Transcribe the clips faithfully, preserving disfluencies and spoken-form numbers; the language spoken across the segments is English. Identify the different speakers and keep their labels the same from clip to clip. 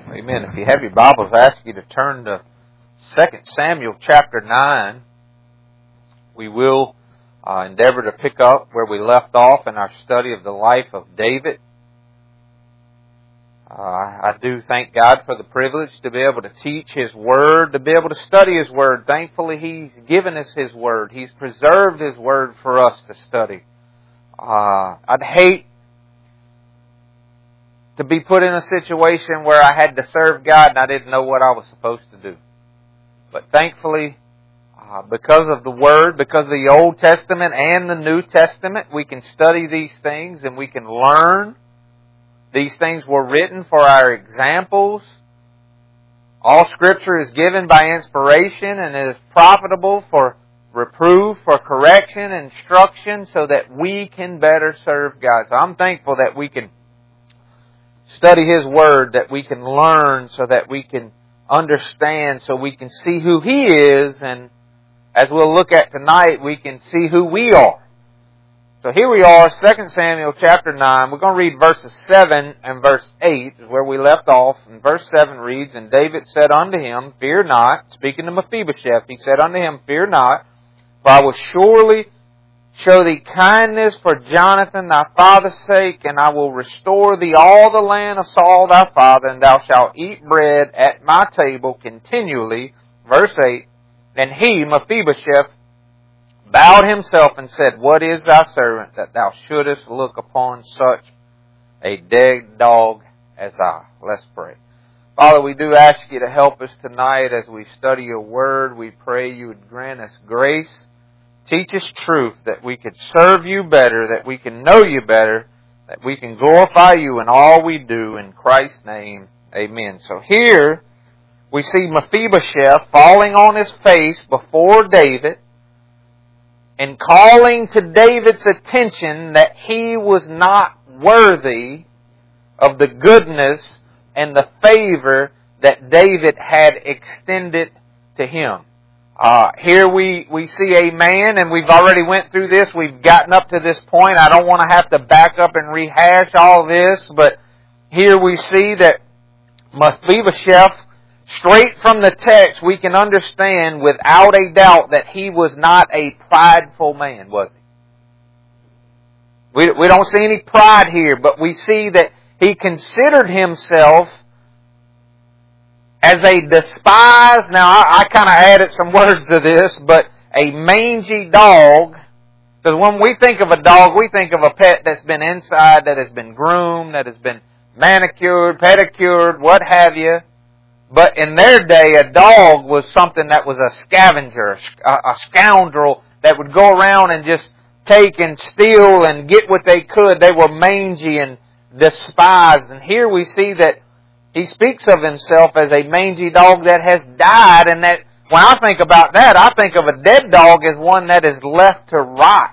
Speaker 1: Amen. If you have your Bibles, I ask you to turn to Second Samuel chapter nine. We will uh, endeavor to pick up where we left off in our study of the life of David. Uh, I do thank God for the privilege to be able to teach His Word, to be able to study His Word. Thankfully, He's given us His Word. He's preserved His Word for us to study. Uh, I'd hate to be put in a situation where I had to serve God and I didn't know what I was supposed to do. But thankfully, uh, because of the Word, because of the Old Testament and the New Testament, we can study these things and we can learn. These things were written for our examples. All Scripture is given by inspiration and is profitable for reproof, for correction, instruction, so that we can better serve God. So I'm thankful that we can study His Word, that we can learn, so that we can understand, so we can see who He is, and as we'll look at tonight, we can see who we are. So here we are, Second Samuel chapter nine. We're going to read verses seven and verse eight, is where we left off. And verse seven reads, "And David said unto him, Fear not," speaking to Mephibosheth, he said unto him, "Fear not, for I will surely show thee kindness for Jonathan thy father's sake, and I will restore thee all the land of Saul thy father, and thou shalt eat bread at my table continually." Verse eight, "And he," Mephibosheth, "bowed himself and said, What is thy servant that thou shouldest look upon such a dead dog as I?" Let's pray. Father, we do ask you to help us tonight as we study your word. We pray you would grant us grace. Teach us truth, that we could serve you better, that we can know you better, that we can glorify you in all we do. In Christ's name, amen. So here we see Mephibosheth falling on his face before David and calling to David's attention that he was not worthy of the goodness and the favor that David had extended to him. Uh, here we, we see a man, and we've already went through this. We've gotten up to this point. I don't want to have to back up and rehash all this, but here we see that Mephibosheth, straight from the text, we can understand without a doubt that he was not a prideful man, was he? We, we don't see any pride here, but we see that he considered himself as a despised, now I, I kind of added some words to this, but a mangy dog. Because when we think of a dog, we think of a pet that's been inside, that has been groomed, that has been manicured, pedicured, what have you. But in their day, a dog was something that was a scavenger, a, a scoundrel that would go around and just take and steal and get what they could. They were mangy and despised. And here we see that he speaks of himself as a mangy dog that has died, and that when I think about that, I think of a dead dog as one that is left to rot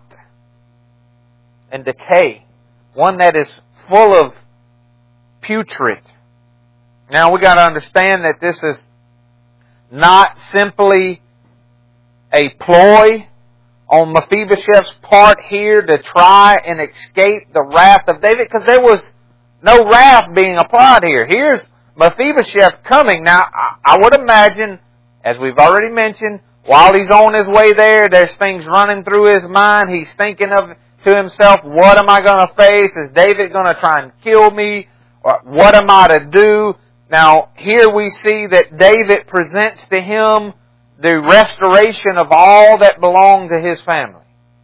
Speaker 1: and decay. One that is full of putrid. Now we got to understand that this is not simply a ploy on Mephibosheth's part here to try and escape the wrath of David, because there was no wrath being applied here. Here's Mephibosheth coming. Now, I would imagine, as we've already mentioned, while he's on his way there, there's things running through his mind. He's thinking of to himself, what am I going to face? Is David going to try and kill me? Or what am I to do? Now, here we see that David presents to him the restoration of all that belonged to his family.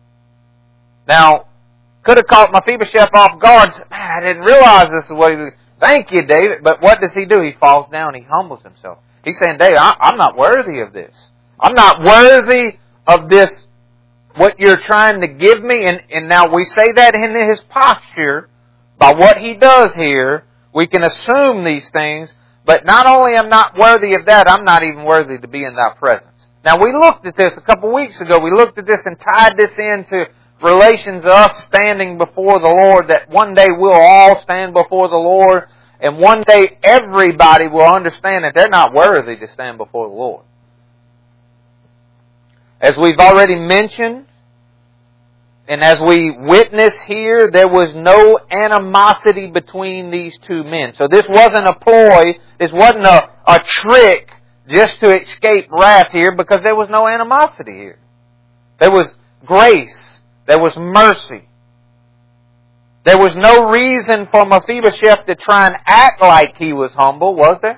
Speaker 1: Now, could have caught Mephibosheth off guard. Man, I didn't realize this is what he was. Thank you, David. But what does he do? He falls down. He humbles himself. He's saying, David, I'm not worthy of this. I'm not worthy of this, what you're trying to give me. And, and now we say that in his posture, by what he does here, we can assume these things. But not only am I not worthy of that, I'm not even worthy to be in thy presence. Now, we looked at this a couple of weeks ago. We looked at this and tied this into relations of us standing before the Lord, that one day we'll all stand before the Lord, and one day everybody will understand that they're not worthy to stand before the Lord. As we've already mentioned, And as we witness here, there was no animosity between these two men. So this wasn't a ploy, this wasn't a, a trick just to escape wrath here, because there was no animosity here. There was grace. There was mercy. There was no reason for Mephibosheth to try and act like he was humble, was there?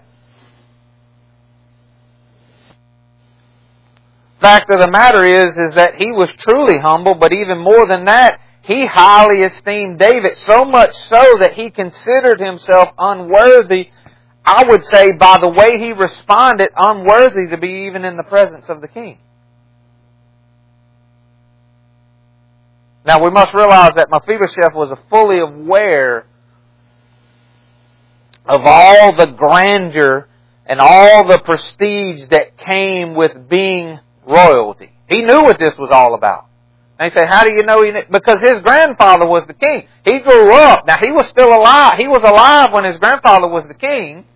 Speaker 1: Fact of the matter is, is that he was truly humble, but even more than that, he highly esteemed David, so much so that he considered himself unworthy, I would say by the way he responded, unworthy to be even in the presence of the king. Now we must realize that Mephibosheth was fully aware of all the grandeur and all the prestige that came with being royalty. He knew what this was all about. And he said, how do you know he knew? Because his grandfather was the king. He grew up. Now he was still alive. He was alive when his grandfather was the king.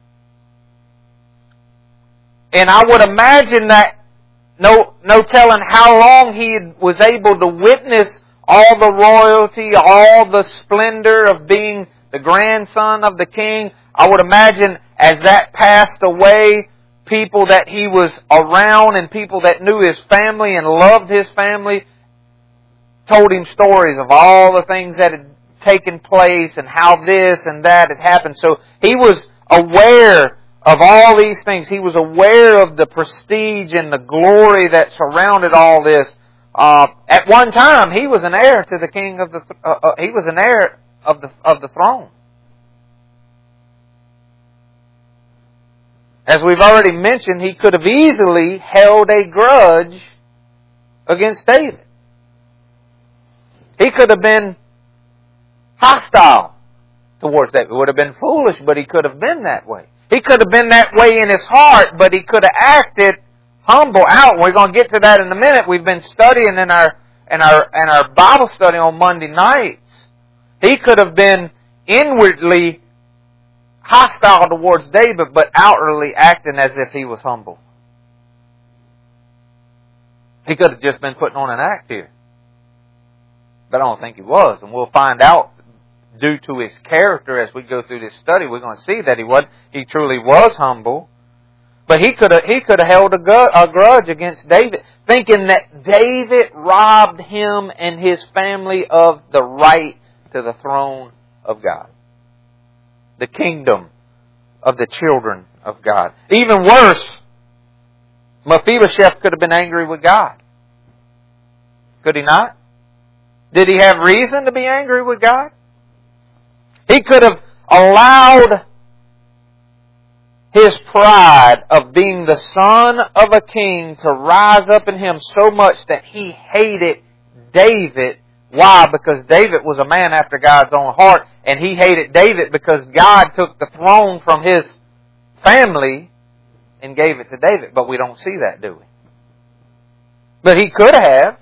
Speaker 1: And I would imagine that no, no telling how long he was able to witness all the royalty, all the splendor of being the grandson of the king. I would imagine as that passed away, people that he was around and people that knew his family and loved his family told him stories of all the things that had taken place and how this and that had happened. So he was aware of all these things. He was aware of the prestige and the glory that surrounded all this. Uh, at one time, he was an heir to the king of the. Uh, uh, he was an heir of the of the throne. As we've already mentioned, he could have easily held a grudge against David. He could have been hostile towards David. It would have been foolish, but he could have been that way. He could have been that way in his heart, but he could have acted humble out. We're going to get to that in a minute. We've been studying in our in our in our Bible study on Monday nights. He could have been inwardly hostile towards David, but outwardly acting as if he was humble. He could have just been putting on an act here. But I don't think he was. And we'll find out due to his character as we go through this study. We're going to see that he was, he truly was humble. But he could have, he could have held a, gu- a grudge against David, thinking that David robbed him and his family of the right to the throne of God. The kingdom of the children of God. Even worse, Mephibosheth could have been angry with God. Could he not? Did he have reason to be angry with God? He could have allowed his pride of being the son of a king to rise up in him so much that he hated David. Why? Because David was a man after God's own heart, and he hated David because God took the throne from his family and gave it to David. But we don't see that, do we? But he could have.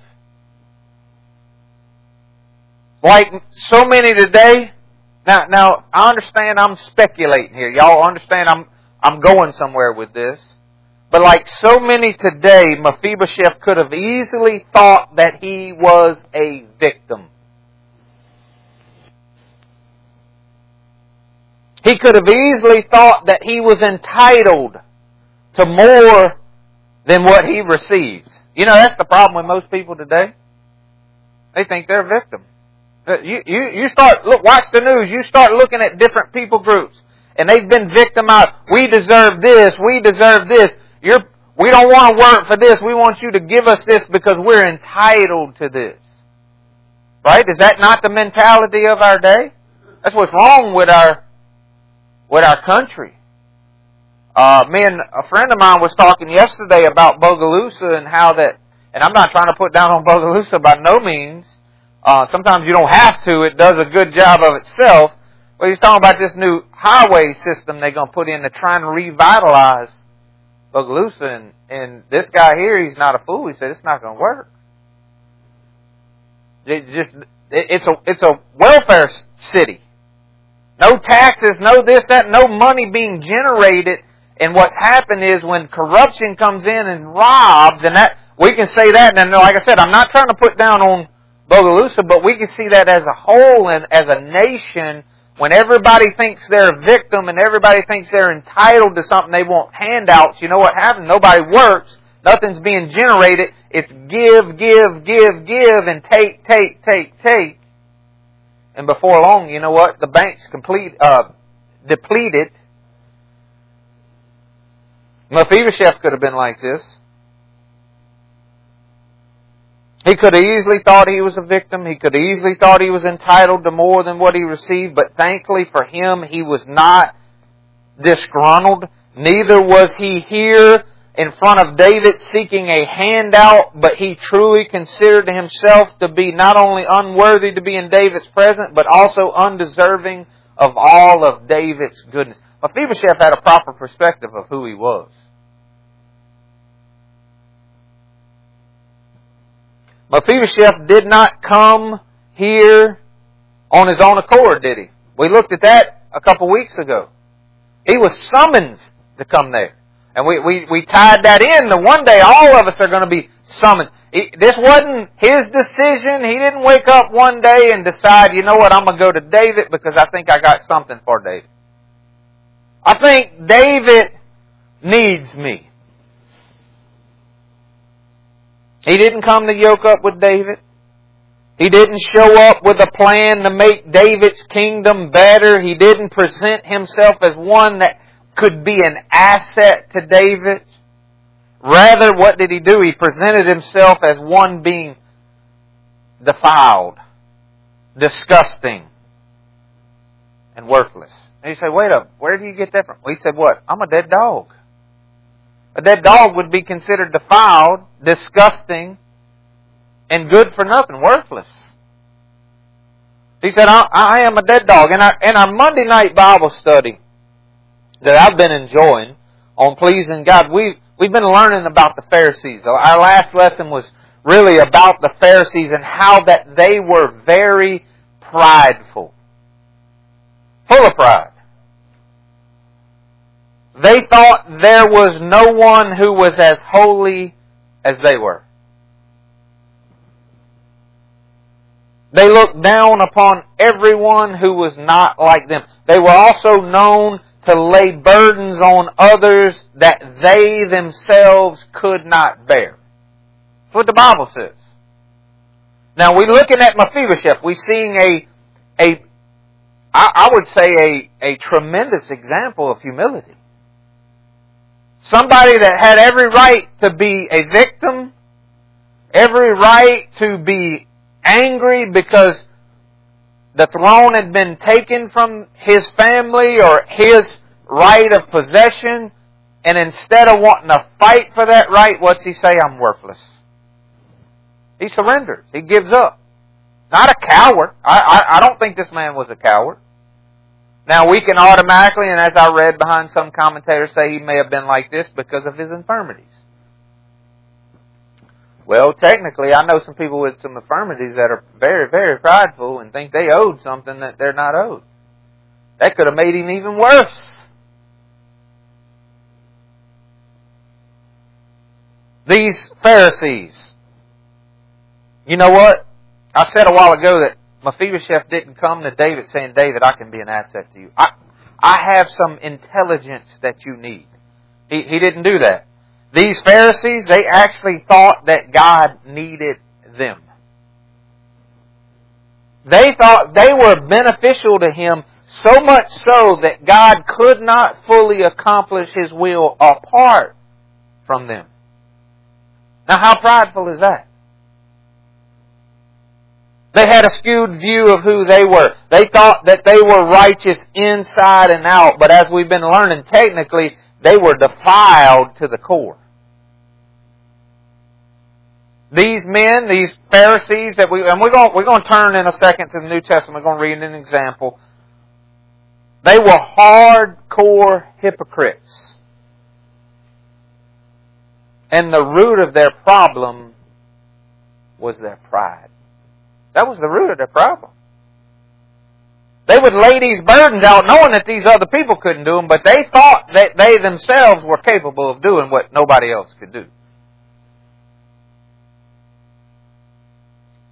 Speaker 1: Like so many today. Now, now I understand I'm speculating here. Y'all understand I'm I'm going somewhere with this. But like so many today, Mephibosheth could have easily thought that he was a victim. He could have easily thought that he was entitled to more than what he receives. You know, that's the problem with most people today. They think they're a victim. You, you, you start, look, watch the news, you start looking at different people groups, and they've been victimized. We deserve this, we deserve this. You're, we don't want to work for this. We want you to give us this because we're entitled to this. Right? Is that not the mentality of our day? That's what's wrong with our with our country. Uh, me and a friend of mine was talking yesterday about Bogalusa and how that, and I'm not trying to put down on Bogalusa by no means. Uh, sometimes you don't have to. It does a good job of itself. But he's talking about this new highway system they're going to put in to try and revitalize Bogalusa, and, and this guy here, he's not a fool. He said it's not going to work. It just it, it's a it's a welfare city. No taxes, no this, that, no money being generated. And what's happened is when corruption comes in and robs, and that we can say that. And like I said, I'm not trying to put down on Bogalusa, but we can see that as a whole and as a nation, when everybody thinks they're a victim and everybody thinks they're entitled to something, they want handouts. You know what happens? Nobody works. Nothing's being generated. It's give, give, give, give, and take, take, take, take. And before long, you know what? The bank's complete, uh, depleted. Mephibosheth could have been like this. He could have easily thought he was a victim. He could have easily thought he was entitled to more than what he received. But thankfully for him, he was not disgruntled. Neither was he here in front of David seeking a handout, but he truly considered himself to be not only unworthy to be in David's presence, but also undeserving of all of David's goodness. Mephibosheth had a proper perspective of who he was. Mephibosheth did not come here on his own accord, did he? We looked at that a couple weeks ago. He was summoned to come there. And we, we, we tied that in to one day all of us are going to be summoned. He, this wasn't his decision. He didn't wake up one day and decide, you know what, I'm going to go to David because I think I got something for David. I think David needs me. He didn't come to yoke up with David. He didn't show up with a plan to make David's kingdom better. He didn't present himself as one that could be an asset to David. Rather, what did he do? He presented himself as one being defiled, disgusting, and worthless. And you say, wait up, where do you get that from? Well, he said, what? I'm a dead dog. A dead dog would be considered defiled, disgusting, and good for nothing, worthless. He said, I, I am a dead dog. And our, in our Monday night Bible study that I've been enjoying on pleasing God, we, we've been learning about the Pharisees. Our last lesson was really about the Pharisees and how that they were very prideful. Full of pride. They thought there was no one who was as holy as they were. They looked down upon everyone who was not like them. They were also known to lay burdens on others that they themselves could not bear. That's what the Bible says. Now, we're looking at Mephibosheth. We're seeing a, a I, I would say, a, a tremendous example of humility. Somebody that had every right to be a victim, every right to be angry because the throne had been taken from his family or his right of possession, and instead of wanting to fight for that right, what's he say? I'm worthless. He surrenders. He gives up. Not a coward. I, I, I don't think this man was a coward. Now we can automatically, and as I read behind some commentators, say he may have been like this because of his infirmities. Well, technically, I know some people with some infirmities that are very, very prideful and think they owed something that they're not owed. That could have made him even worse. These Pharisees. You know what? I said a while ago that Mephibosheth didn't come to David saying, David, I can be an asset to you. I, I have some intelligence that you need. He, he didn't do that. These Pharisees, they actually thought that God needed them. They thought they were beneficial to Him, so much so that God could not fully accomplish His will apart from them. Now, how prideful is that? They had a skewed view of who they were. They thought that they were righteous inside and out, but as we've been learning, technically, they were defiled to the core. These men, these Pharisees that we, and we're going, we're going to turn in a second to the New Testament, we're going to read an example. They were hardcore hypocrites. And the root of their problem was their pride. That was the root of their problem. They would lay these burdens out knowing that these other people couldn't do them, but they thought that they themselves were capable of doing what nobody else could do.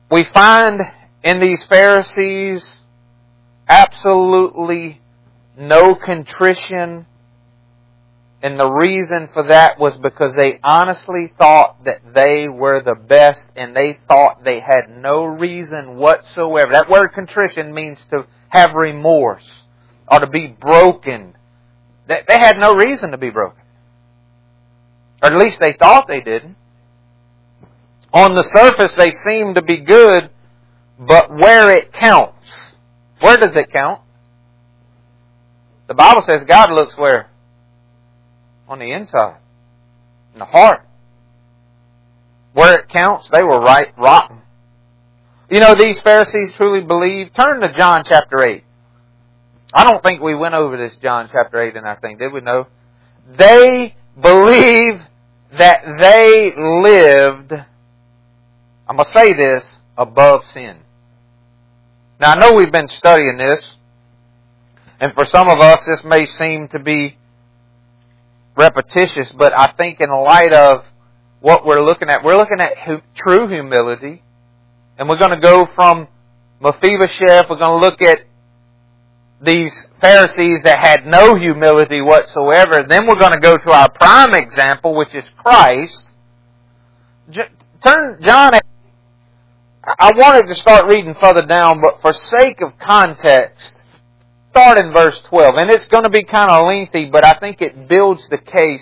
Speaker 1: we find in these Pharisees absolutely no contrition. And the reason for that was because they honestly thought that they were the best, and they thought they had no reason whatsoever. That word contrition means to have remorse or to be broken. They had no reason to be broken. Or at least they thought they didn't. On the surface they seem to be good, but where it counts, where does it count? The Bible says God looks where? On the inside, in the heart. Where it counts, they were right rotten. You know, these Pharisees truly believed. Turn to John chapter eight. I don't think we went over this John chapter eight in our thing, did we? No. They believe that they lived, I'm going to say this, above sin. Now I know we've been studying this, and for some of us this may seem to be repetitious, but I think in light of what we're looking at, we're looking at hu- true humility, and we're going to go from Mephibosheth, we're going to look at these Pharisees that had no humility whatsoever, then we're going to go to our prime example, which is Christ. J- turn John, I wanted to start reading further down, but for sake of context, start in verse twelve, and it's going to be kind of lengthy, but I think it builds the case.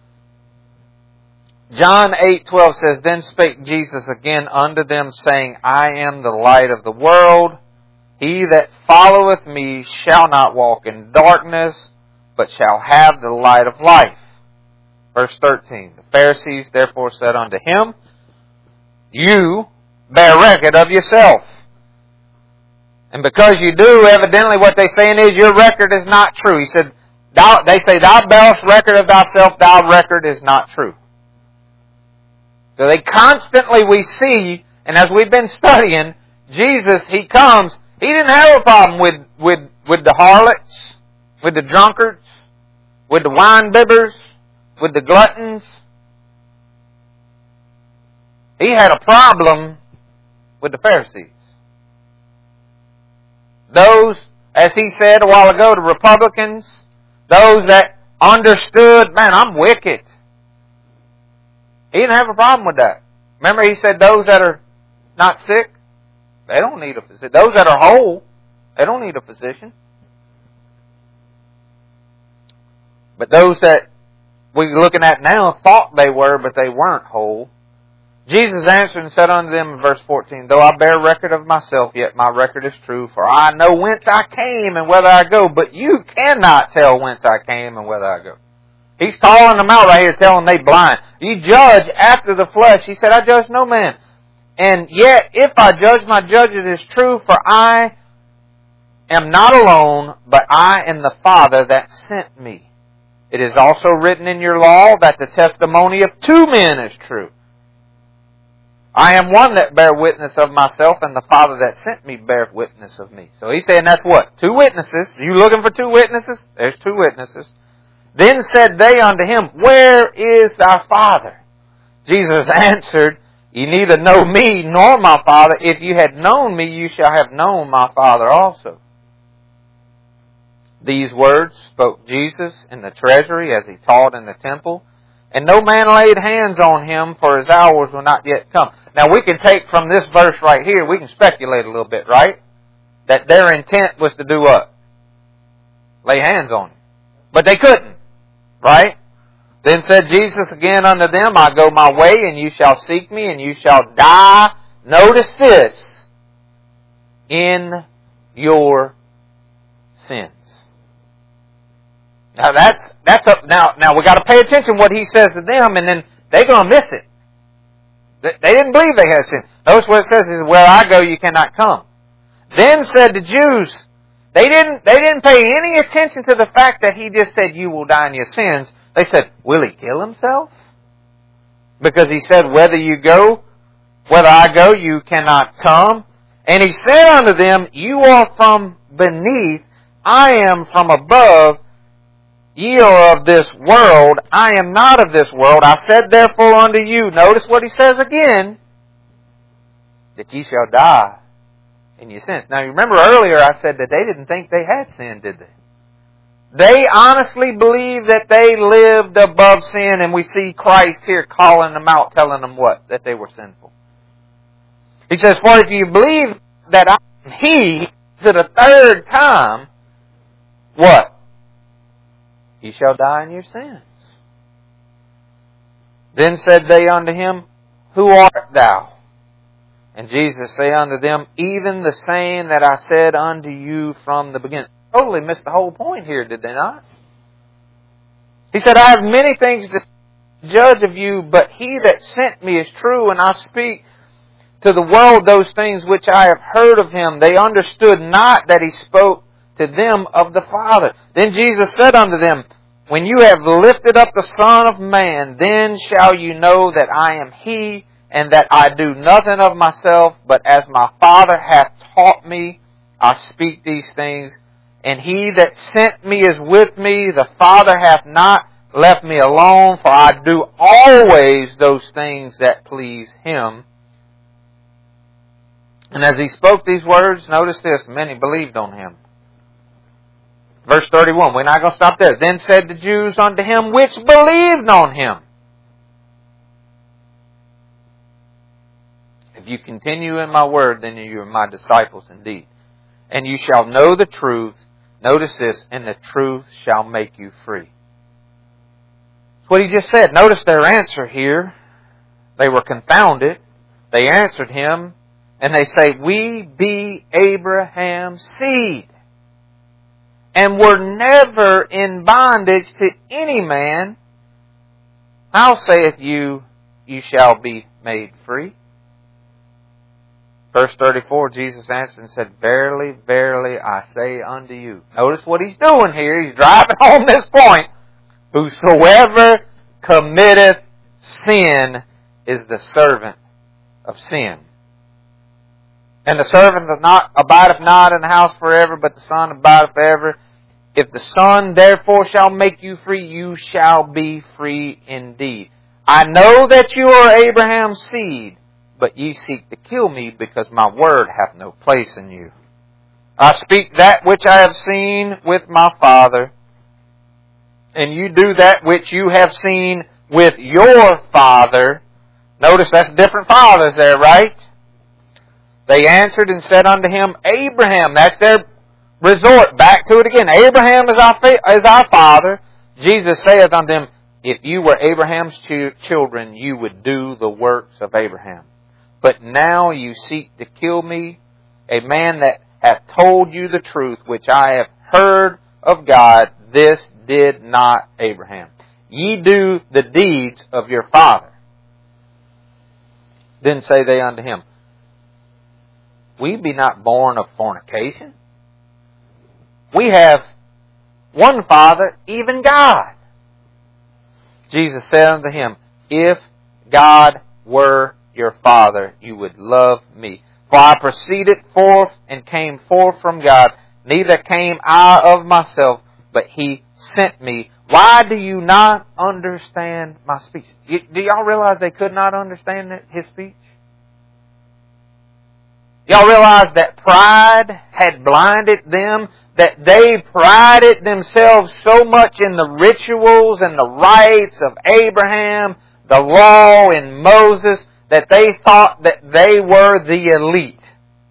Speaker 1: John eight twelve says, Then spake Jesus again unto them, saying, I am the light of the world. He that followeth me shall not walk in darkness, but shall have the light of life. Verse thirteen, The Pharisees therefore said unto him, You bear record of yourself. And because you do, evidently what they're saying is your record is not true. He said, thou, they say, Thou bearest record of thyself, thy record is not true. So they constantly, we see, and as we've been studying, Jesus, He comes, He didn't have a problem with, with, with the harlots, with the drunkards, with the wine bibbers, with the gluttons. He had a problem with the Pharisees. Those, as he said a while ago, the Republicans, those that understood, man, I'm wicked. He didn't have a problem with that. Remember he said those that are not sick, they don't need a physician. Those that are whole, they don't need a physician. But those that we're looking at now thought they were, but they weren't whole. Jesus answered and said unto them in verse fourteen, Though I bear record of myself, yet my record is true, for I know whence I came and whither I go, but you cannot tell whence I came and whither I go. He's calling them out right here, telling them they blind. You judge after the flesh. He said, I judge no man. And yet, if I judge, my judgment is true, for I am not alone, but I and the Father that sent me. It is also written in your law that the testimony of two men is true. I am one that bear witness of myself, and the Father that sent me bear witness of me. So he's saying that's what? Two witnesses. You looking for two witnesses? There's two witnesses. Then said they unto him, Where is thy Father? Jesus answered, Ye neither know me nor my Father. If you had known me, you shall have known my Father also. These words spoke Jesus in the treasury as he taught in the temple. And no man laid hands on him, for his hours were not yet come. Now we can take from this verse right here, we can speculate a little bit, right? That their intent was to do what? Lay hands on him. But they couldn't, right? Then said Jesus again unto them, I go my way, and you shall seek me, and you shall die. Notice this. In your sins. Now that's that's up now. Now we got to pay attention to what he says to them, and then they're going to miss it. They, they didn't believe they had sin. Notice what it says is, "Where I go, you cannot come." Then said the Jews, they didn't they didn't pay any attention to the fact that he just said, "You will die in your sins." They said, "Will he kill himself?" Because he said, "Whether you go, whether I go, you cannot come." And he said unto them, "You are from beneath, I am from above. Ye are of this world, I am not of this world. I said therefore unto you," notice what he says again, that ye shall die in your sins. Now, you remember earlier I said that they didn't think they had sin, did they? They honestly believed that they lived above sin, and we see Christ here calling them out, telling them what? That they were sinful. He says, for if you believe that I am He, to the third time, what? Ye shall die in your sins. Then said they unto Him, Who art Thou? And Jesus said unto them, Even the saying that I said unto you from the beginning. Totally missed the whole point here, did they not? He said, I have many things to judge of you, but He that sent me is true, and I speak to the world those things which I have heard of Him. They understood not that He spoke to them of the Father. Then Jesus said unto them, When you have lifted up the Son of Man, then shall you know that I am He, and that I do nothing of myself, but as my Father hath taught me, I speak these things. And He that sent me is with me. The Father hath not left me alone, for I do always those things that please Him. And as He spoke these words, notice this, many believed on Him. Verse thirty-one, we're not going to stop there. Then said the Jews unto Him which believed on Him, If you continue in my word, then you are my disciples indeed. And you shall know the truth. Notice this, and the truth shall make you free. That's what He just said. Notice their answer here. They were confounded. They answered Him, and they say, We be Abraham's seed, and were never in bondage to any man. How saith you, you shall be made free? Verse thirty-four, Jesus answered and said, Verily, verily, I say unto you. Notice what He's doing here. He's driving home this point. Whosoever committeth sin is the servant of sin. And the servant doth not abideth not in the house forever, but the Son abideth forever. If the Son therefore shall make you free, you shall be free indeed. I know that you are Abraham's seed, but ye seek to kill me, because my word hath no place in you. I speak that which I have seen with my Father, and you do that which you have seen with your father. Notice that's different fathers there, right? They answered and said unto Him, Abraham. That's their resort. Back to it again. Abraham is our, is our father. Jesus saith unto them, If you were Abraham's ch- children, you would do the works of Abraham. But now you seek to kill me, a man that hath told you the truth, which I have heard of God. This did not Abraham. Ye do the deeds of your father. Then say they unto Him, We be not born of fornication. We have one Father, even God. Jesus said unto him, If God were your Father, you would love me. For I proceeded forth and came forth from God. Neither came I of myself, but He sent me. Why do you not understand my speech? Do y'all realize they could not understand His speech? Y'all realize that pride had blinded them, that they prided themselves so much in the rituals and the rites of Abraham, the law in Moses, that they thought that they were the elite.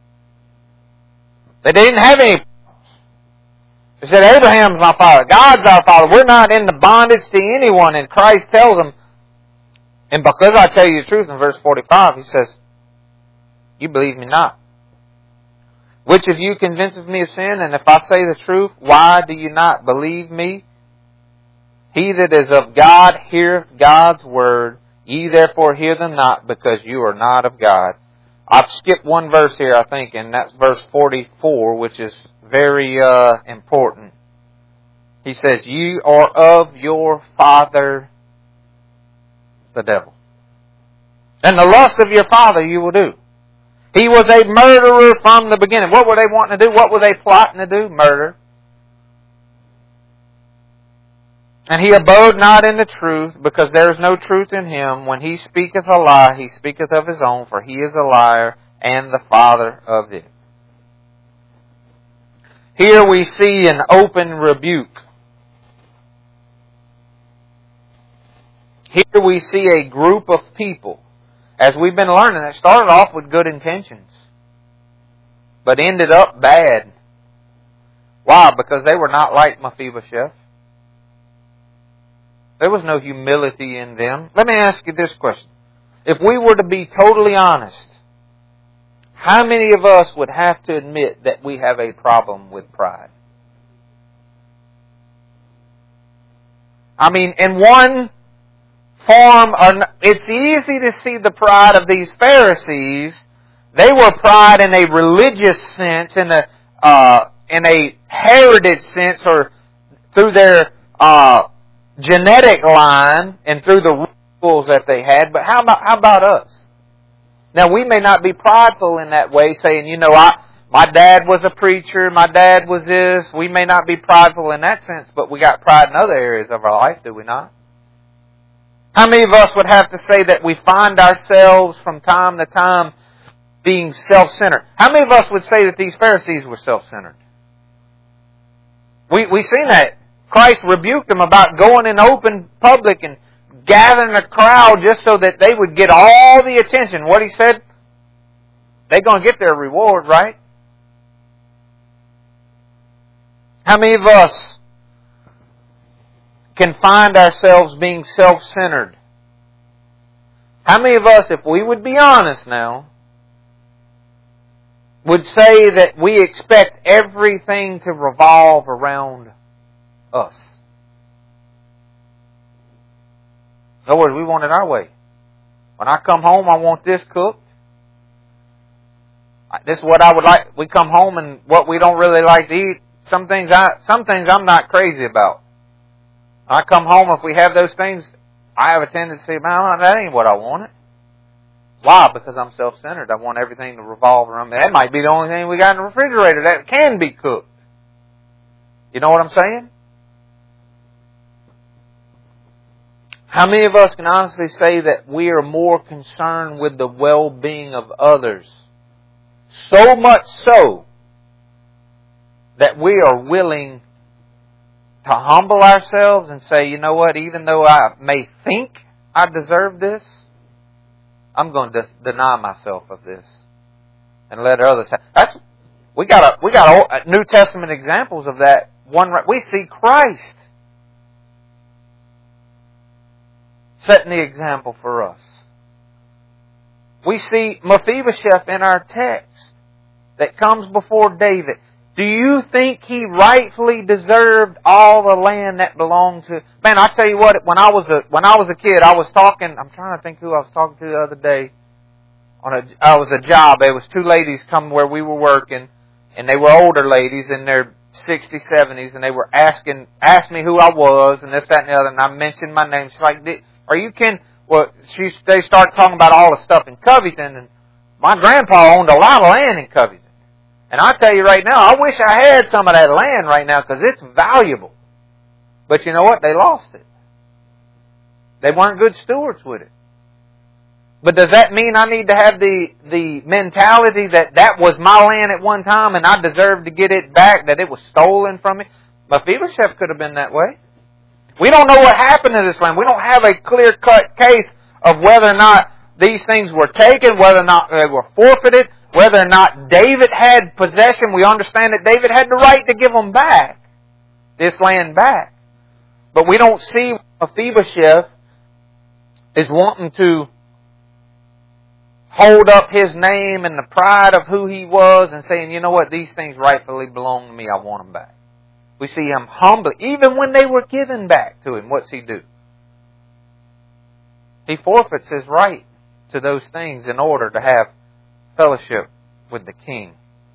Speaker 1: They didn't have any problems. They said, Abraham's my father. God's our father. We're not in the bondage to anyone. And Christ tells them, and because I tell you the truth, in verse forty-five, He says, You believe me not. Which of you convinces me of sin? And if I say the truth, why do you not believe me? He that is of God heareth God's word. Ye therefore hear them not, because you are not of God. I've skipped one verse here, I think, and that's verse forty-four, which is very uh, important. He says, Ye are of your father, the devil. And the lust of your father you will do. He was a murderer from the beginning. What were they wanting to do? What were they plotting to do? Murder. And he abode not in the truth, because there is no truth in him. When he speaketh a lie, he speaketh of his own, for he is a liar, and the father of it. Here we see an open rebuke. Here we see a group of people, as we've been learning, that started off with good intentions, but ended up bad. Why? Because they were not like Mephibosheth. There was no humility in them. Let me ask you this question. If we were to be totally honest, how many of us would have to admit that we have a problem with pride? I mean, in one form, or it's easy to see the pride of these Pharisees. They were pride in a religious sense, in a uh, in a heritage sense, or through their uh, genetic line and through the rules that they had. But how about how about us? Now, we may not be prideful in that way, saying, you know, I my dad was a preacher, my dad was this. We may not be prideful in that sense, but we got pride in other areas of our life, do we not? How many of us would have to say that we find ourselves from time to time being self-centered? How many of us would say that these Pharisees were self-centered? We we seen that. Christ rebuked them about going in open public and gathering a crowd just so that they would get all the attention. What He said? They're going to get their reward, right? How many of us can find ourselves being self-centered? How many of us, if we would be honest now, would say that we expect everything to revolve around us? In other words, we want it our way. When I come home, I want this cooked. This is what I would like. We come home and what we don't really like to eat. Some things I, some things I'm not crazy about. When I come home, if we have those things, I have a tendency to say, man, that ain't what I wanted. Why? Because I'm self-centered. I want everything to revolve around me. That might be the only thing we got in the refrigerator that can be cooked. You know what I'm saying? How many of us can honestly say that we are more concerned with the well-being of others? So much so that we are willing to humble ourselves and say, you know what, even though I may think I deserve this, I'm going to deny myself of this and let others have. That's we got a we got a New Testament examples of that. One we see Christ setting the example for us. We see Mephibosheth in our text that comes before David. Do you think he rightfully deserved all the land that belonged to? Man, I tell you what. When I was a when I was a kid, I was talking. I'm trying to think who I was talking to the other day. On a, I was a job. There was two ladies come where we were working, and they were older ladies in their sixties, seventies, and they were asking asked me who I was and this, that, and the other. And I mentioned my name. She's like, "Are you Ken?" Well, she they started talking about all the stuff in Covington, and my grandpa owned a lot of land in Covington. And I tell you right now, I wish I had some of that land right now because it's valuable. But you know what? They lost it. They weren't good stewards with it. But does that mean I need to have the, the mentality that that was my land at one time and I deserve to get it back, that it was stolen from me? Mephibosheth could have been that way. We don't know what happened to this land. We don't have a clear-cut case of whether or not these things were taken, whether or not they were forfeited, whether or not David had possession. We understand that David had the right to give them back, this land back. But we don't see Mephibosheth is wanting to hold up his name and the pride of who he was and saying, you know what, these things rightfully belong to me, I want them back. We see him humbly, even when they were given back to him, what's he do? He forfeits his right to those things in order to have fellowship with the king.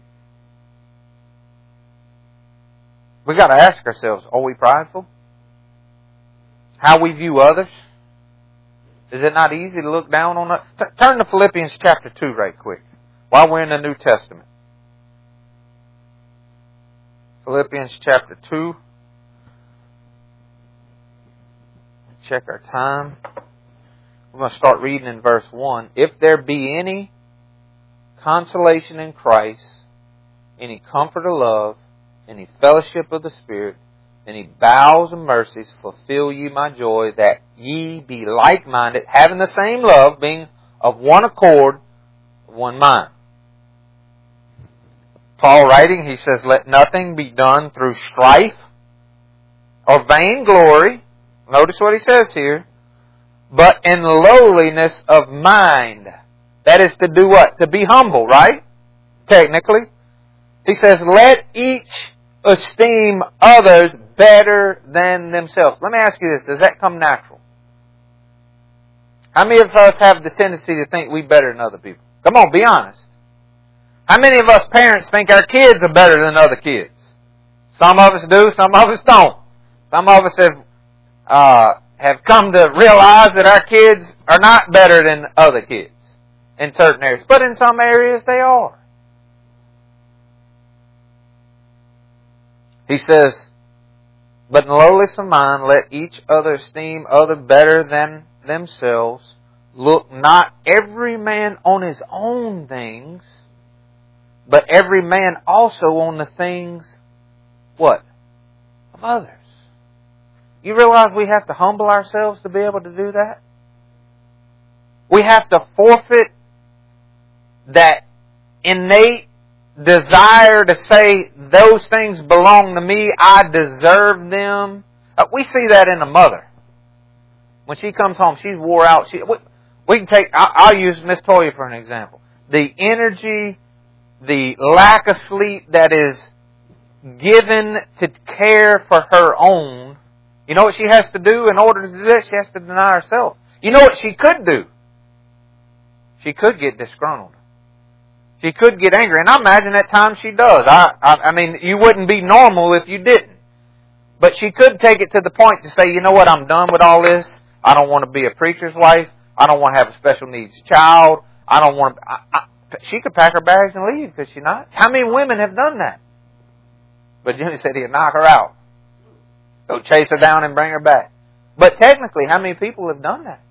Speaker 1: We've got to ask ourselves, are we prideful? How we view others? Is it not easy to look down on us? T- turn to Philippians chapter two right quick, while we're in the New Testament. Philippians chapter two. Check our time. We're going to start reading in verse one. If there be any consolation in Christ, any comfort of love, any fellowship of the Spirit, any bowels of mercies, fulfill ye my joy, that ye be like-minded, having the same love, being of one accord, one mind. Paul writing, he says, let nothing be done through strife or vainglory. Notice what he says here. But in lowliness of mind. That is to do what? To be humble, right? Technically. He says, let each esteem others better than themselves. Let me ask you this. Does that come natural? How many of us have the tendency to think we better than other people? Come on, be honest. How many of us parents think our kids are better than other kids? Some of us do, some of us don't. Some of us have uh, have come to realize that our kids are not better than other kids in certain areas. But in some areas they are. He says, but in lowliness of mind, let each other esteem other better than themselves. Look not every man on his own things, but every man also on the things, what? Of others. You realize we have to humble ourselves to be able to do that? We have to forfeit that innate desire to say, those things belong to me, I deserve them. Uh, we see that in a mother. When she comes home, she's wore out. She, we, we can take, I, I'll use Miss Toya for an example. The energy, the lack of sleep that is given to care for her own. You know what she has to do in order to do this? She has to deny herself. You know what she could do? She could get disgruntled. She could get angry. And I imagine at times she does. I, I, I mean, you wouldn't be normal if you didn't. But she could take it to the point to say, you know what, I'm done with all this. I don't want to be a preacher's wife. I don't want to have a special needs child. I don't want to... I, I, she could pack her bags and leave, could she not? How many women have done that? But Jimmy said he'd knock her out. Go chase her down and bring her back. But technically, how many people have done that?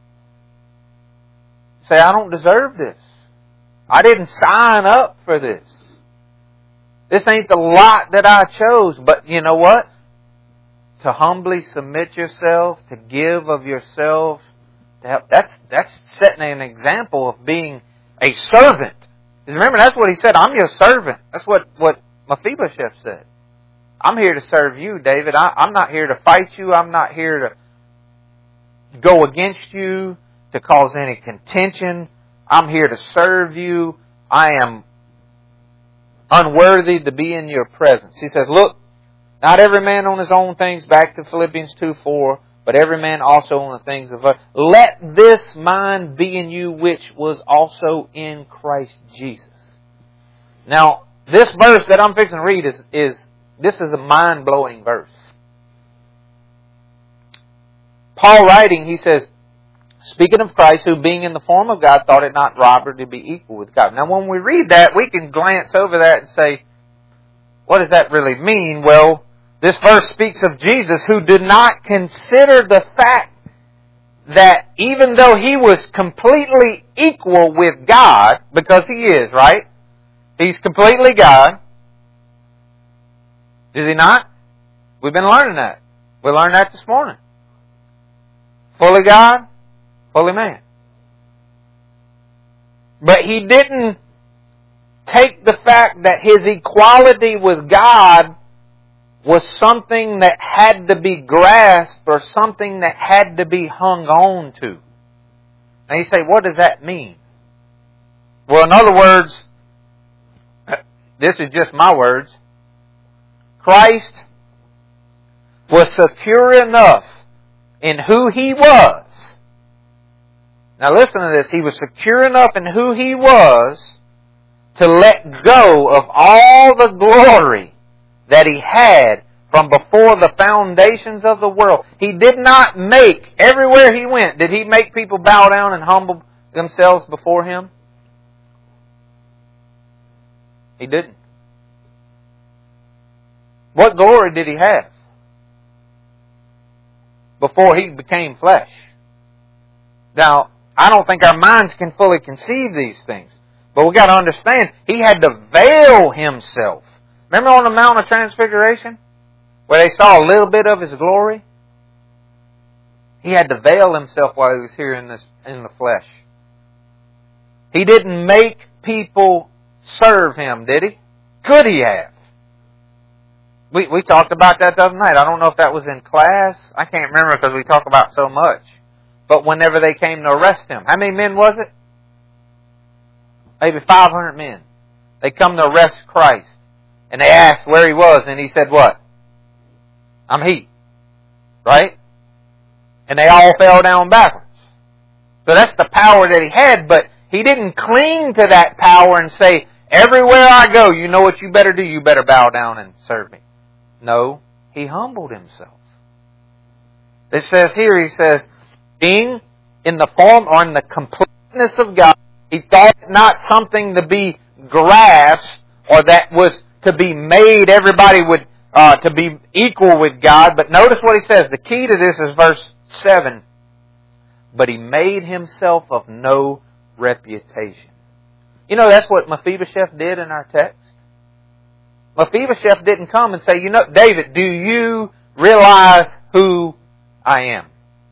Speaker 1: Say, I don't deserve this. I didn't sign up for this. This ain't the lot that I chose. But you know what? To humbly submit yourself, to give of yourself, to help, that's, that's setting an example of being a servant. Remember, that's what he said. I'm your servant. That's what, what Mephibosheth said. I'm here to serve you, David. I, I'm not here to fight you. I'm not here to go against you, to cause any contention. I'm here to serve you. I am unworthy to be in your presence. He says, look, not every man on his own things, back to Philippians two four, but every man also on the things of others. Let this mind be in you which was also in Christ Jesus. Now, this verse that I'm fixing to read is, is this is a mind-blowing verse. Paul writing, he says, speaking of Christ, who being in the form of God, thought it not robbery to be equal with God. Now, when we read that, we can glance over that and say, what does that really mean? Well, this verse speaks of Jesus, who did not consider the fact that even though He was completely equal with God, because He is, right? He's completely God. Is He not? We've been learning that. We learned that this morning. Fully God, fully man. But He didn't take the fact that His equality with God was something that had to be grasped or something that had to be hung on to. Now you say, what does that mean? Well, in other words, this is just my words. Christ was secure enough in who He was. Now listen to this. He was secure enough in who He was to let go of all the glory that He had from before the foundations of the world. He did not make, everywhere He went, did He make people bow down and humble themselves before Him? He didn't. What glory did He have before He became flesh? Now, I don't think our minds can fully conceive these things. But we got to understand, He had to veil Himself. Remember on the Mount of Transfiguration? Where they saw a little bit of His glory? He had to veil Himself while He was here in, this, in the flesh. He didn't make people serve Him, did He? Could He have? We we talked about that the other night. I don't know if that was in class. I can't remember because we talk about so much. But whenever they came to arrest Him, how many men was it? Maybe five hundred men. They come to arrest Christ. And they asked where He was. And He said what? I'm He. Right? And they all fell down backwards. So that's the power that He had. But He didn't cling to that power and say, everywhere I go, you know what you better do? You better bow down and serve me. No, He humbled Himself. It says here, He says, being in the form or in the completeness of God, He thought it not something to be grasped or that was to be made, everybody would, uh, to be equal with God. But notice what He says. The key to this is verse seven. But He made Himself of no reputation. You know, that's what Mephibosheth did in our text. Mephibosheth didn't come and say, you know, David, do you realize who I am?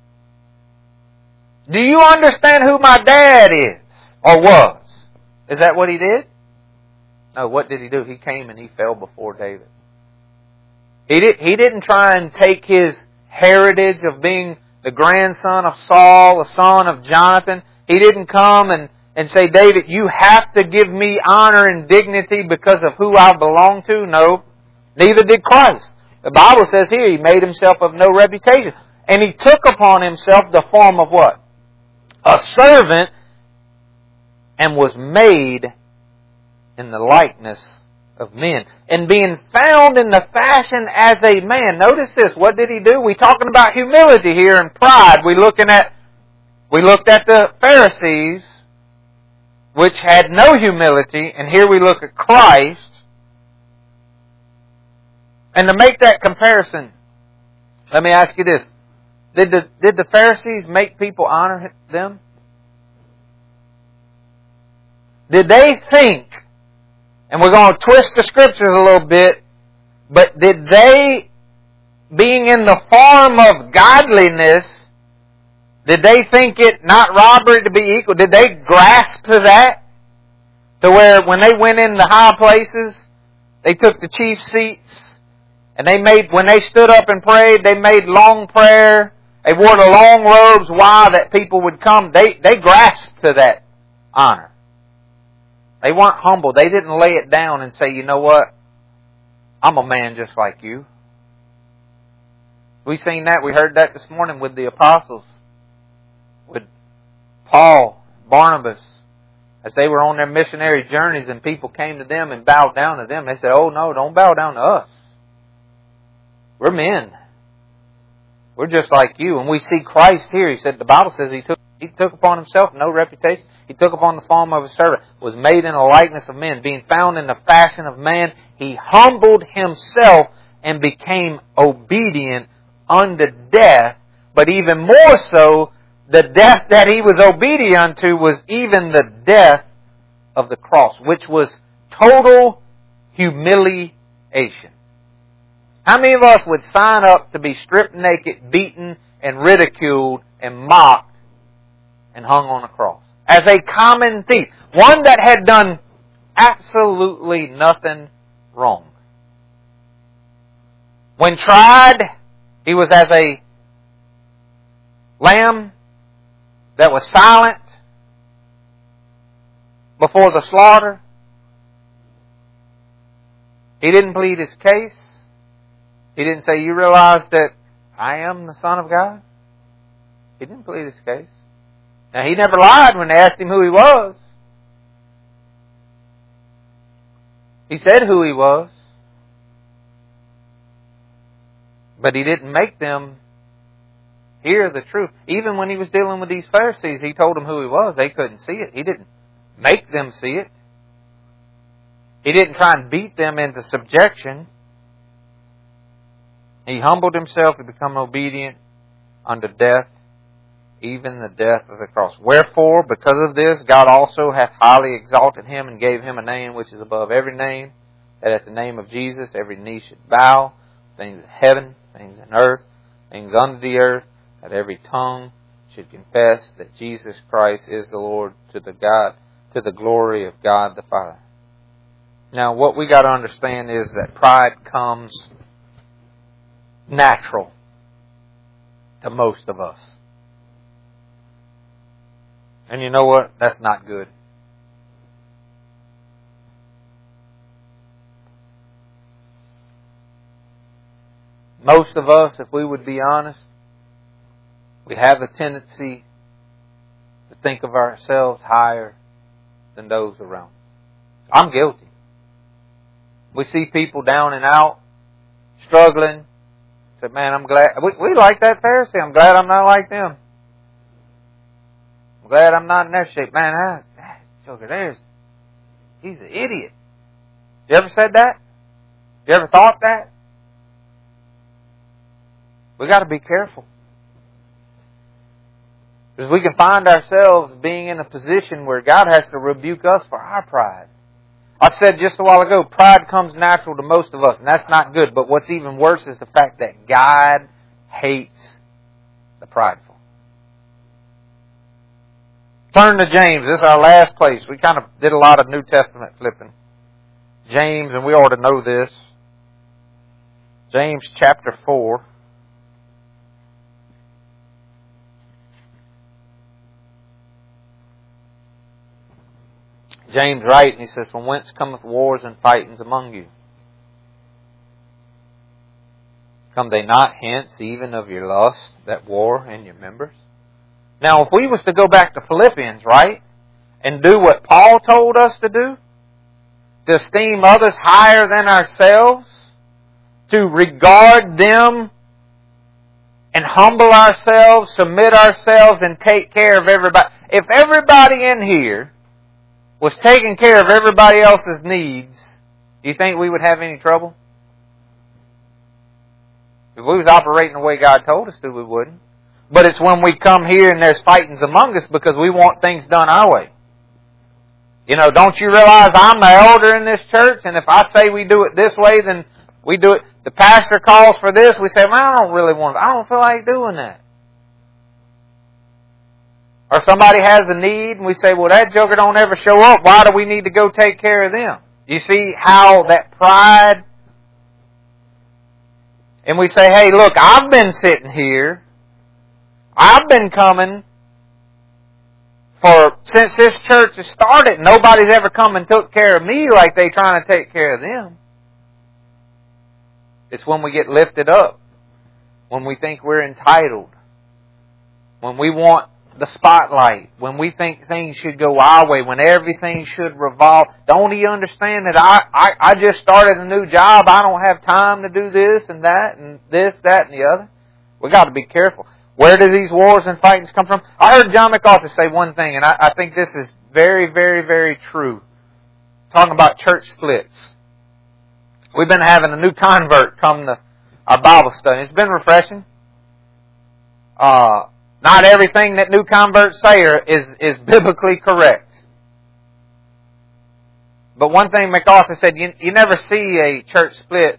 Speaker 1: Do you understand who my dad is or was? Is that what he did? No, what did he do? He came and he fell before David. He, did, he didn't try and take his heritage of being the grandson of Saul, the son of Jonathan. He didn't come and And say, David, you have to give me honor and dignity because of who I belong to. No, neither did Christ. The Bible says here, He made Himself of no reputation. And He took upon Himself the form of what? A servant, and was made in the likeness of men. And being found in the fashion as a man. Notice this, what did He do? We're talking about humility here and pride. We're looking at, we looked at the Pharisees, which had no humility, and here we look at Christ. And to make that comparison, let me ask you this. Did the, did the Pharisees make people honor them? Did they think, and we're going to twist the Scriptures a little bit, but did they, being in the form of godliness, did they think it not robbery to be equal? Did they grasp to that? To where when they went in the high places, they took the chief seats, and they made, when they stood up and prayed, they made long prayer. They wore the long robes. Why? That people would come. They, they grasped to that honor. They weren't humble. They didn't lay it down and say, you know what? I'm a man just like you. We seen that. We heard that this morning with the apostles. With Paul, Barnabas, as they were on their missionary journeys and people came to them and bowed down to them. They said, oh no, don't bow down to us. We're men. We're just like you. And we see Christ here. He said, the Bible says He took He took upon Himself no reputation. He took upon the form of a servant, was made in the likeness of men, being found in the fashion of man. He humbled Himself and became obedient unto death. But even more so, the death that He was obedient to was even the death of the cross, which was total humiliation. How many of us would sign up to be stripped naked, beaten, and ridiculed, and mocked, and hung on a cross? As a common thief. One that had done absolutely nothing wrong. When tried, He was as a lamb that was silent before the slaughter. He didn't plead His case. He didn't say, you realize that I am the Son of God? He didn't plead His case. Now, He never lied when they asked Him who He was. He said who He was. But He didn't make them hear the truth. Even when He was dealing with these Pharisees, He told them who He was. They couldn't see it. He didn't make them see it. He didn't try and beat them into subjection. He humbled Himself to become obedient unto death, even the death of the cross. Wherefore, because of this, God also hath highly exalted him and gave him a name which is above every name, that at the name of Jesus every knee should bow, things in heaven, things in earth, things under the earth, that every tongue should confess that Jesus Christ is the Lord, to the God, to the glory of God the Father. Now, what we got to understand is that pride comes natural to most of us. And you know what? That's not good. Most of us, if we would be honest, we have a tendency to think of ourselves higher than those around us. I'm guilty. We see people down and out, struggling. Say, man, I'm glad. We, we like that Pharisee. I'm glad I'm not like them. I'm glad I'm not in their shape. Man, I, that joker there's, he's an idiot. You ever said that? You ever thought that? We got to be careful. Because we can find ourselves being in a position where God has to rebuke us for our pride. I said just a while ago, pride comes natural to most of us, and that's not good. But what's even worse is the fact that God hates the prideful. Turn to James. This is our last place. We kind of did a lot of New Testament flipping. James, and we ought to know this. James chapter four. James writes, and he says, from whence cometh wars and fightings among you? Come they not hence even of your lust that war in your members? Now, if we was to go back to Philippians, right, and do what Paul told us to do, to esteem others higher than ourselves, to regard them and humble ourselves, submit ourselves, and take care of everybody. If everybody in here was taking care of everybody else's needs, do you think we would have any trouble? If we was operating the way God told us to, we wouldn't. But it's when we come here and there's fightings among us because we want things done our way. You know, don't you realize I'm the elder in this church, and if I say we do it this way, then we do it. The pastor calls for this, we say, well, I don't really want, I don't feel like doing that. Or somebody has a need, and we say, well, that joker don't ever show up. Why do we need to go take care of them? You see how that pride... And we say, hey, look, I've been sitting here. I've been coming for... Since this church has started, nobody's ever come and took care of me like they trying to take care of them. It's when we get lifted up. When we think we're entitled. When we want the spotlight, when we think things should go our way, when everything should revolve. Don't you understand that I, I, I just started a new job, I don't have time to do this and that and this, that and the other? We got to be careful. Where do these wars and fightings come from? I heard John MacArthur say one thing, and I, I think this is very, very, very true. Talking about church splits. We've been having a new convert come to our Bible study. It's been refreshing. Uh... Not everything that new converts say is, is biblically correct. But one thing MacArthur said, you, you never see a church split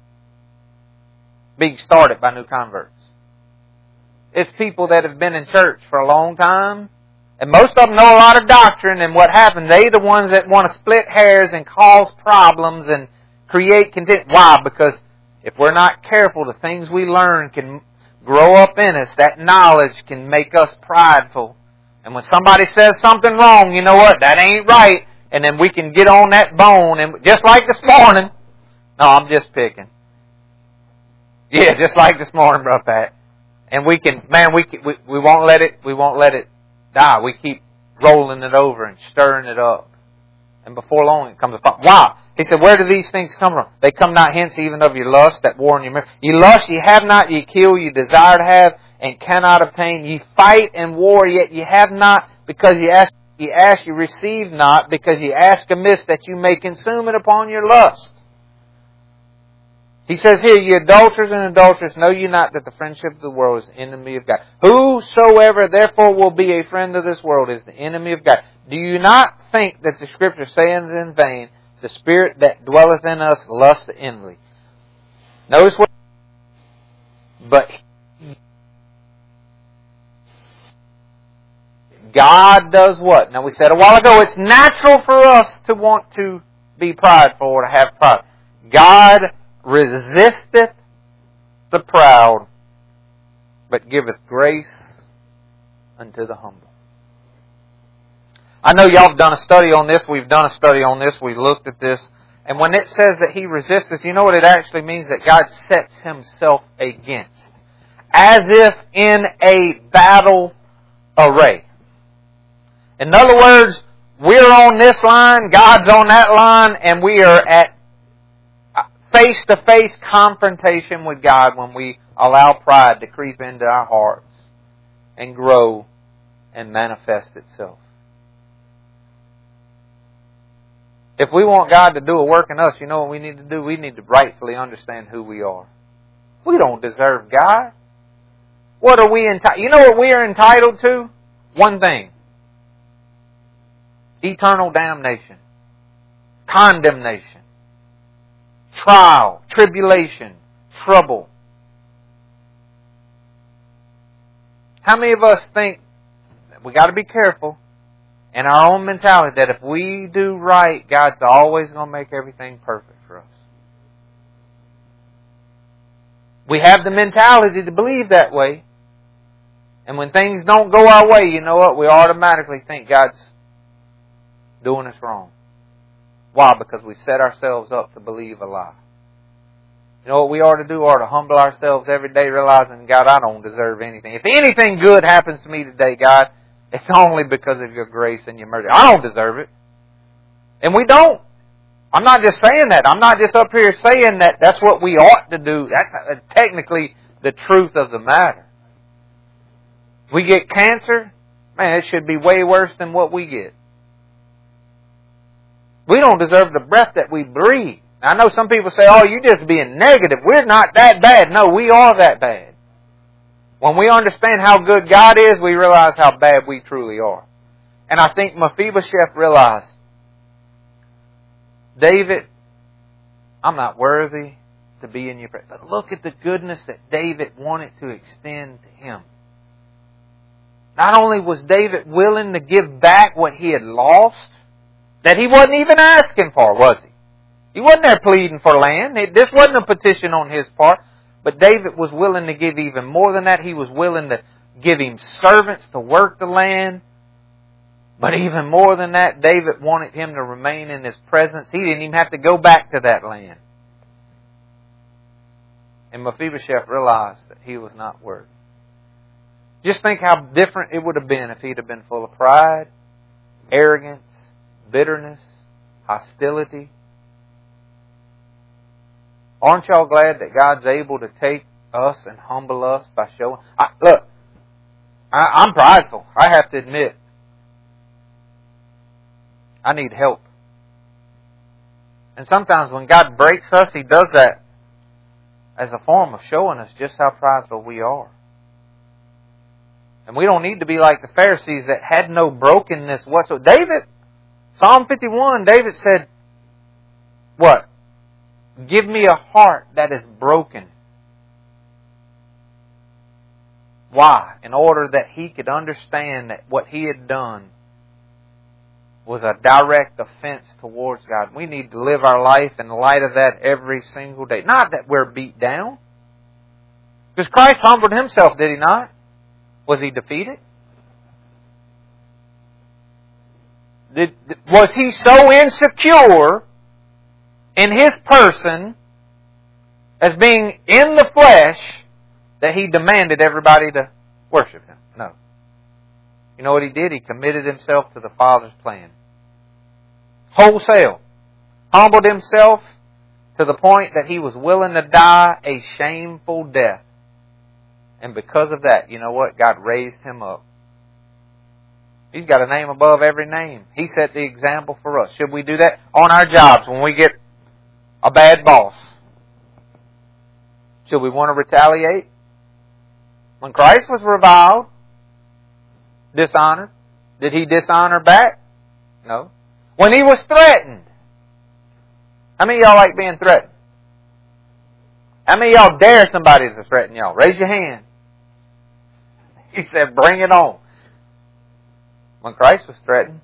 Speaker 1: being started by new converts. It's people that have been in church for a long time, and most of them know a lot of doctrine, and what happens, they're the ones that want to split hairs and cause problems and create content. Why? Because if we're not careful, the things we learn can grow up in us. That knowledge can make us prideful. And when somebody says something wrong, you know what? That ain't right. And then we can get on that bone. And just like this morning. No, I'm just picking. Yeah, just like this morning, Brother Pat. And we can, man, we, can, we we won't let it, we won't let it die. We keep rolling it over and stirring it up. And before long it comes apart. Why? He said, where do these things come from? They come not hence even of your lust that war in your members. You lust, you have not, you kill, you desire to have, and cannot obtain. You fight and war, yet you have not, because you ask, you ask, you receive not, because you ask amiss that you may consume it upon your lust. He says here, ye adulterers and adulteresses, know ye not that the friendship of the world is the enemy of God? Whosoever therefore will be a friend of this world is the enemy of God. Do you not think that the Scripture saith in vain, the Spirit that dwelleth in us lusteth inwardly? Notice what, but God does what? Now we said a while ago, it's natural for us to want to be prideful or to have pride. God resisteth the proud, but giveth grace unto the humble. I know y'all have done a study on this. We've done a study on this. We've looked at this. And when it says that He resists us, you know what it actually means? That God sets Himself against. As if in a battle array. In other words, we're on this line, God's on that line, and we are at face-to-face confrontation with God when we allow pride to creep into our hearts and grow and manifest itself. If we want God to do a work in us, you know what we need to do? We need to rightfully understand who we are. We don't deserve God. What are we entitled? You know what we are entitled to? One thing. Eternal damnation. Condemnation. Trial. Tribulation. Trouble. How many of us think that we got to be careful in our own mentality that if we do right, God's always going to make everything perfect for us? We have the mentality to believe that way. And when things don't go our way, you know what? We automatically think God's doing us wrong. Why? Because we set ourselves up to believe a lie. You know what we ought to do? We ought to humble ourselves every day, realizing, God, I don't deserve anything. If anything good happens to me today, God, it's only because of your grace and your mercy. I don't deserve it. And we don't. I'm not just saying that. I'm not just up here saying that that's what we ought to do. That's technically the truth of the matter. We get cancer, man, it should be way worse than what we get. We don't deserve the breath that we breathe. I know some people say, oh, you're just being negative. We're not that bad. No, we are that bad. When we understand how good God is, we realize how bad we truly are. And I think Mephibosheth realized, David, I'm not worthy to be in your presence. But look at the goodness that David wanted to extend to him. Not only was David willing to give back what he had lost, that he wasn't even asking for, was he? He wasn't there pleading for land. This wasn't a petition on his part. But David was willing to give even more than that. He was willing to give him servants to work the land. But even more than that, David wanted him to remain in his presence. He didn't even have to go back to that land. And Mephibosheth realized that he was not worthy. Just think how different it would have been if he'd have been full of pride, arrogance, bitterness, hostility. Aren't y'all glad that God's able to take us and humble us by showing... I, look, I, I'm prideful. I have to admit. I need help. And sometimes when God breaks us, He does that as a form of showing us just how prideful we are. And we don't need to be like the Pharisees that had no brokenness whatsoever. David, Psalm fifty-one, David said, what? Give me a heart that is broken. Why? In order that he could understand that what he had done was a direct offense towards God. We need to live our life in light of that every single day. Not that we're beat down. Because Christ humbled Himself, did He not? Was He defeated? Did, was He so insecure in His person as being in the flesh that He demanded everybody to worship Him? No. You know what He did? He committed Himself to the Father's plan. Wholesale. Humbled Himself to the point that He was willing to die a shameful death. And because of that, you know what? God raised Him up. He's got a name above every name. He set the example for us. Should we do that on our jobs when we get a bad boss? Should we want to retaliate? When Christ was reviled, dishonored, did He dishonor back? No. When He was threatened, how many of y'all like being threatened? How many of y'all dare somebody to threaten y'all? Raise your hand. He said, bring it on. When Christ was threatened,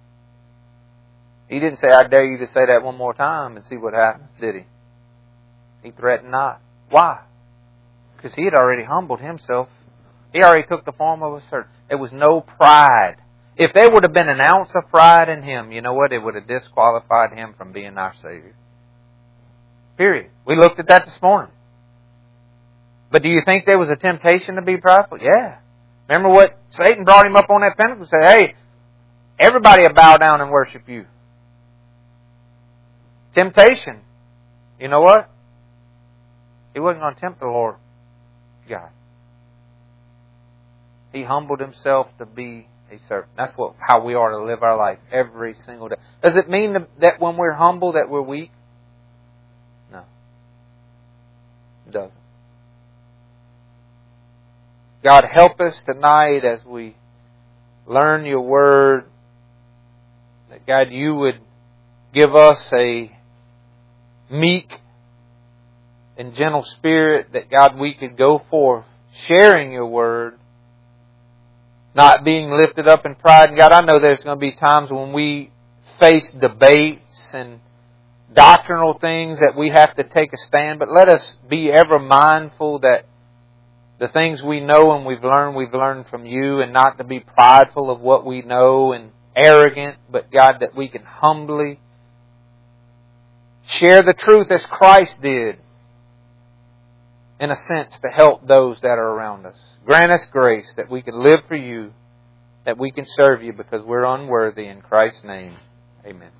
Speaker 1: He didn't say, I dare you to say that one more time and see what happens, did He? He threatened not. Why? Because He had already humbled Himself. He already took the form of a servant. There was no pride. If there would have been an ounce of pride in Him, you know what? It would have disqualified Him from being our Savior. Period. We looked at that this morning. But do you think there was a temptation to be prideful? Yeah. Remember what Satan brought him up on that pinnacle and said, hey, everybody will bow down and worship you. Temptation. You know what? He wasn't going to tempt the Lord God. He humbled Himself to be a servant. That's what how we are to live our life every single day. Does it mean that when we're humble that we're weak? No. It doesn't. God, help us tonight as we learn Your Word, that God, You would give us a meek and gentle spirit, that God, we could go forth sharing Your Word, not being lifted up in pride. And God, I know there's going to be times when we face debates and doctrinal things that we have to take a stand, but let us be ever mindful that the things we know and we've learned, we've learned from You, and not to be prideful of what we know and arrogant, but God, that we can humbly share the truth as Christ did, in a sense, to help those that are around us. Grant us grace that we can live for You, that we can serve You because we're unworthy. In Christ's name, amen.